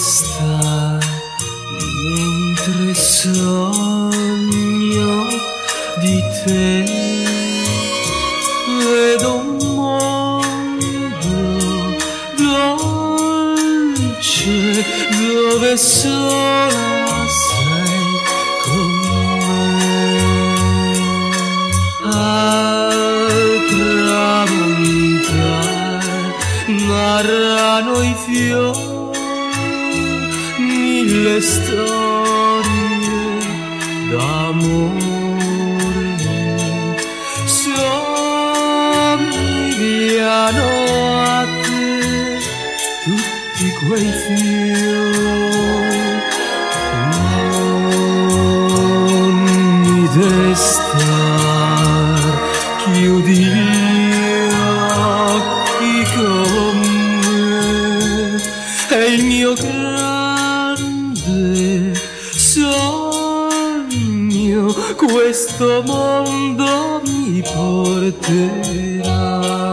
resta mentre sogno di te. Vedo un mondo dolce dove sola sei con me. Al tramontare narrano i fiori mille storie d'amore, somigliano a te tutti quei fiori. Non mi destar, chiudi gli occhi con me, è il mio grande sogno, questo mondo mi porterà.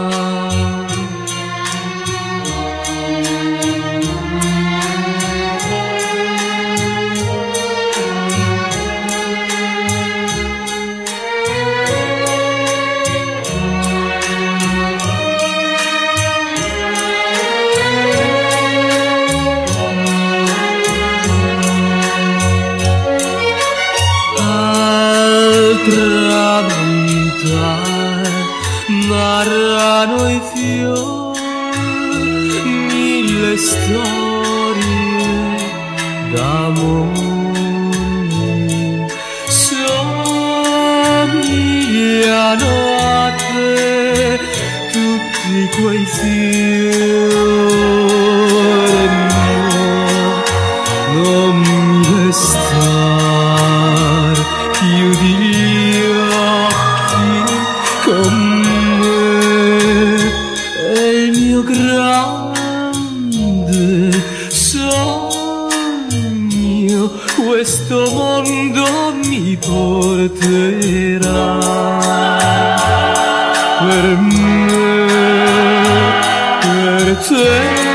Tramontare narrano i fiori mille storie d'amore, somigliano a te tutti quei fiori. Non mi restar, chiudi gli occhi con me, è il mio grande sogno, questo mondo mi porterà. Per me, per te.